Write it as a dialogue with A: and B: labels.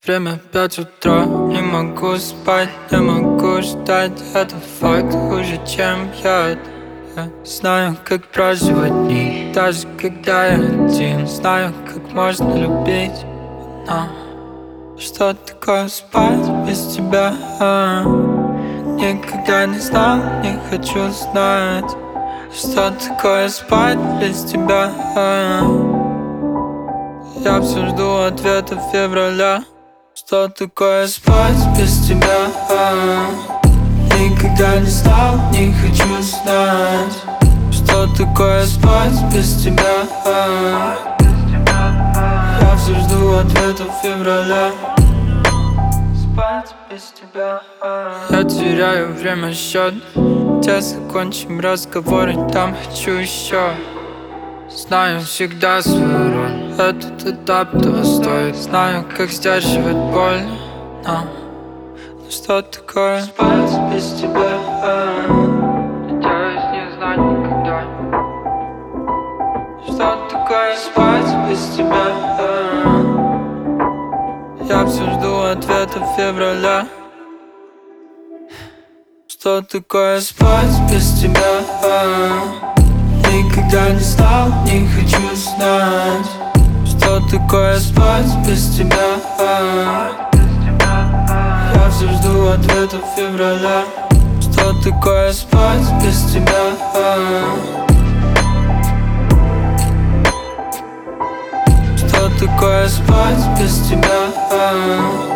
A: Время 5 утра, не могу спать, не могу ждать. Это факт хуже, чем яд. Я знаю, как проживать дни, даже когда я один. Знаю, как можно любить, но что такое спать без тебя? Никогда не знал, не хочу знать, что такое спать без тебя. Я все жду ответа февраля. Что такое спать без тебя? Никогда не знал, не хочу знать, что такое спать без тебя. Я все жду ответа февраля. Спать без тебя. Я теряю время счет. Где закончим разговор, и там хочу еще. Знаю всегда свою роль, этот этап того стоит. Знаю, как сдерживать боль, но что такое спать без тебя? Надеюсь не знать никогда, что такое спать без тебя. Я все жду ответа февраля. Что такое спать без тебя? Никогда не знал, не хочу знать, что такое спать без тебя. Я все жду ответа февраля. Что такое спать без тебя? Что такое спать без тебя?